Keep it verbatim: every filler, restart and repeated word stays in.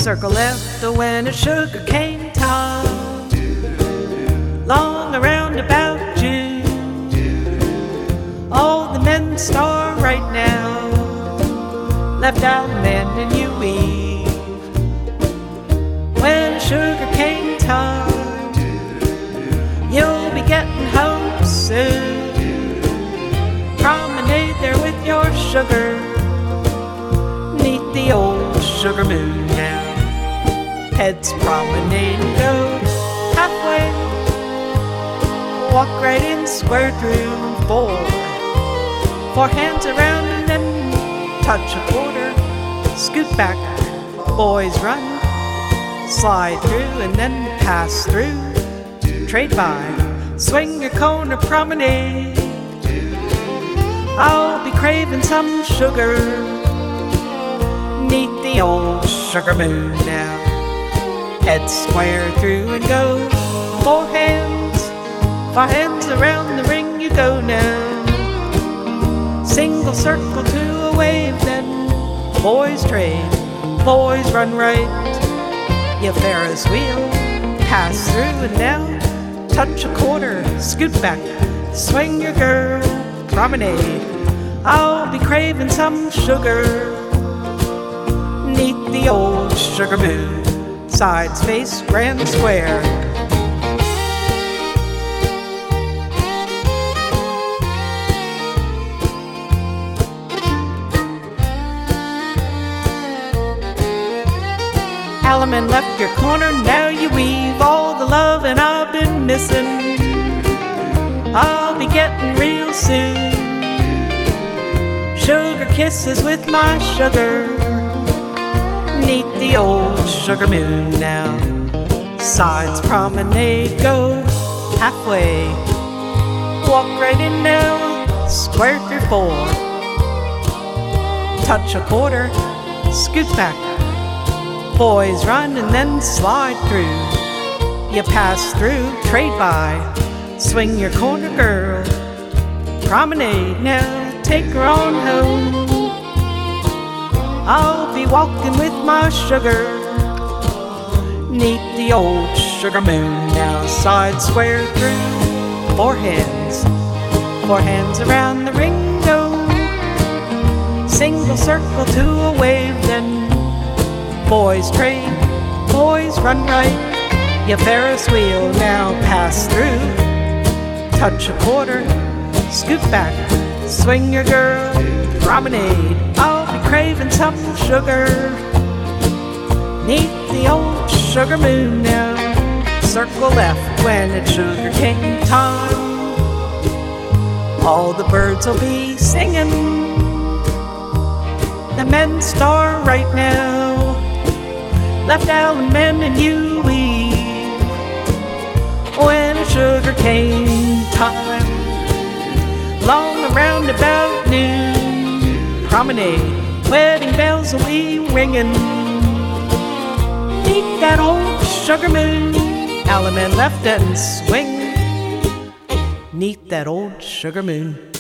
Circle left when it's sugar cane time. Long around about June, all the men star right now. Left out men and you weave. When it's sugar cane time, you'll be getting home soon. Promenade there with your sugar, neath the old sugar moon now. Heads promenade and go halfway, walk right in, square through four. Four hands around and then touch a quarter. Scoot back, boys run, slide through and then pass through. Trade by, swing your corner promenade. I'll be craving some sugar, neath the old sugar moon now. Head square through and go, four hands, four hands around the ring you go now. Single circle to a wave, then boys trade, boys run right. You Ferris wheel, pass through and now touch a quarter, scoot back, swing your girl, promenade. I'll be craving some sugar, neath the old sugar moon. Sides face grand square. Alaman left your corner, now you weave all the love and I've been missing. I'll be getting real soon. Sugar kisses with my sugar, neath the old sugar moon now. Sides promenade, go halfway, walk right in now, square through four. Touch a quarter, scoot back, boys run and then slide through. You pass through, trade by, swing your corner girl, promenade now, take her on home. I'll be walking with my sugar, neath the old sugar moon now. Side square through, four hands, four hands around the ring go. Single circle to a wave, then boys trade, boys run right. You Ferris wheel now, pass through, touch a quarter, scoot back, swing your girl, promenade. I'll be craving some sugar, neath the old sugar moon now. Circle left when it's sugar cane time. All the birds will be singing, the men star right now. Left out men and you weave, when it's sugar cane time. Long around about noon, promenade, wedding bells will be ringing, neath that old sugar moon. Alaman left and swing, neath that old sugar moon.